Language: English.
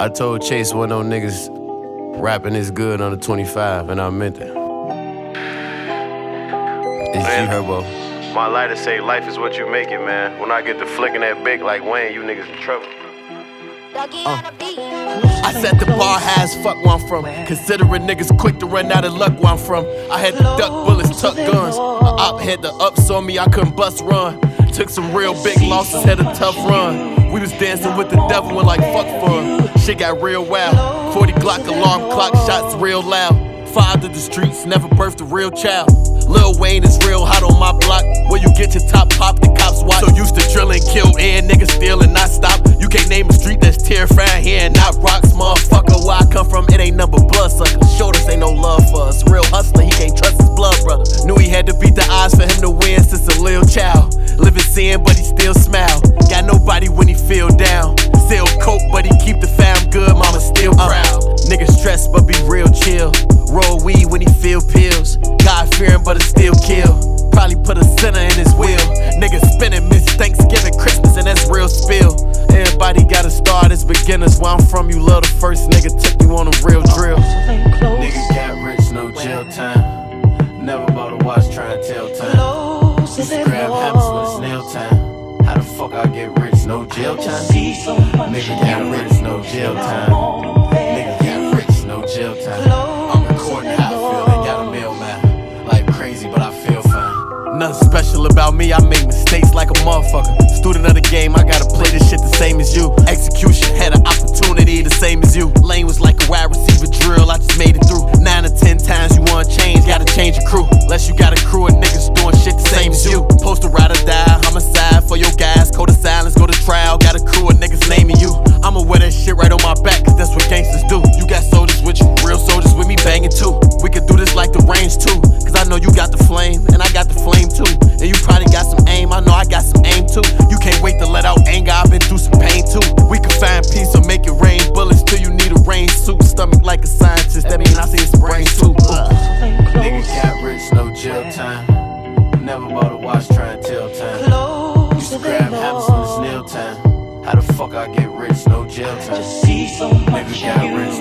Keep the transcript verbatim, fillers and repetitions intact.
I told Chase one of those niggas rapping is good on the twenty-five, and I meant it. It's G Herbo. My lighter say life is what you make it, man. When I get to flicking that big like Wayne, you niggas in trouble. Uh. I set the bar high as fuck where I'm from. Considering niggas quick to run out of luck where I'm from. I had to duck bullets, tuck guns. A op had the ups on me, I couldn't bust run. Took some real big losses, had a tough run. We was dancing with the devil and like fuck fun. Shit got real wild. forty Glock alarm clock shots real loud. Fathered the streets, never birthed a real child. Lil Wayne is real hot on my block. Where you get your top pop, the cops watch. So used to drill and kill and niggas steal and not stop. You can't name a street that's terrifying here and not rocks, motherfucker. Where I come from, it ain't number bloodsucker. Shoulders ain't no love for us. Real hustler, he can't trust his blood brother. Knew he had to beat the odds for him to win since a little child. Living sin, but he still smile. Got nobody when he feel down. Sell coke, but he keep the fam good. Mama still proud. Uh, niggas stressed, but be real chill. Roll weed when he feel pills. God fearing, but it still kill. Probably put a sinner in his wheel. Niggas spinning, miss Thanksgiving, Christmas, and that's real spill. Everybody gotta start as beginners. Where I'm from, you love the first nigga, took you on a real drill. Niggas got rich, no jail time. Never bought a watch, try and tell time. Used to grab habits when it's nail time. How the fuck I get rich, no jail time? Nigga got rich, no jail time. Nigga got rich, no jail time. I'm recording how I feel, they got a mailman. Life crazy, but I feel fine. Nothing special about me, I make mistakes like a motherfucker. Student of the game, I gotta play this shit the same as you. Execution, had an opportunity the same as you. Lane was like a wide receiver drill, I just made it through. Nine or ten times you wanna change, gotta change your crew. Unless you got a crew of niggas doing shit the same as you. Post to ride or die, homicide for your guys. Code of silence, go to trial, got a crew of niggas naming you. I'ma wear that shit right on my back, cause that's what gangsters do. You got soldiers with you, real soldiers with me banging too. We could do this like the range too, cause I know you got the flame, and I got the flame too. And you probably got some aim, I know I got some aim too. You can't wait to let out anger, I've been through some pain too. We can find peace or make it rain bullets till you need a rain suit. Stomach like a scientist, that mean I see some brain too. Uh. Nigga got rich, no jail time. Never bought a watch, try and tell time. Used to grab habits when it's nail time. How the fuck I get rich, no jail time? Nigga got rich,